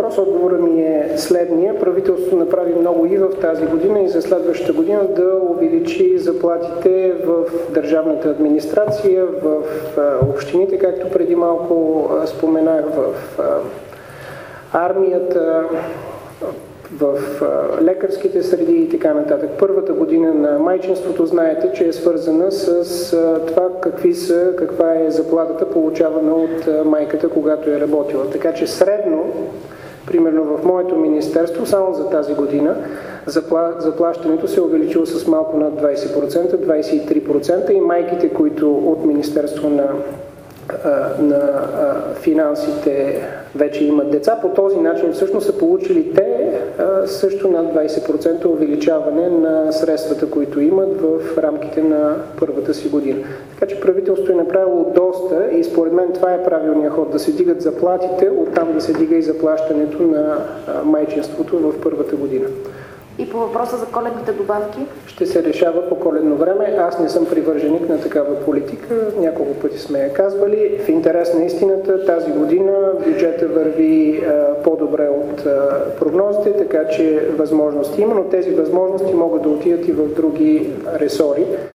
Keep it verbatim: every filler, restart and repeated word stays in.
въпрос отговорът ми е следния. Правителството направи много и в тази година и за следващата година да увеличи заплатите в държавната администрация, в общините, както преди малко споменах, в армията, в лекарските среди и така нататък. Първата година на майчинството знаете, че е свързана с това какви са, каква е заплатата, получавана от майката, когато е работила. Така че средно, примерно в моето министерство, само за тази година, запла... заплащането се е увеличило с малко над двайсет процента, двайсет и три процента и майките, които от Министерство на на финансите вече имат деца. По този начин всъщност са получили те също над двайсет процента увеличаване на средствата, които имат в рамките на първата си година. Така че правителството е направило доста и според мен това е правилният ход, да се дигат заплатите, оттам да се дига и заплащането на майчинството в първата година. И по въпроса за коледните добавки? Ще се решава по коледно време. Аз не съм привърженик на такава политика. Няколко пъти сме я казвали. В интерес на истината, тази година бюджета върви а, по-добре от а, прогнозите, така че възможности има, но тези възможности могат да отидат и в други ресори.